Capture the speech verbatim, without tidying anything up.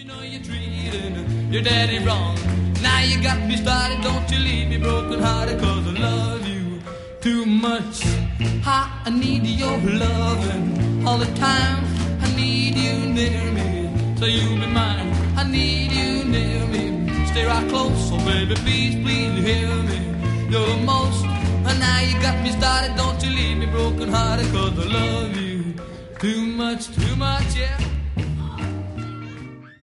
know you're treating your daddy wrong. Now you got me started, don't you leave me broken hearted, cause I love you too much. I need your loving all the time. I need you near me, so you'll be mine. I need you near me, stay right close. So baby, please, please hear me. You're the most, and now you got me started, don't you leave me broken hearted, cause I love you too much, too much, yeah.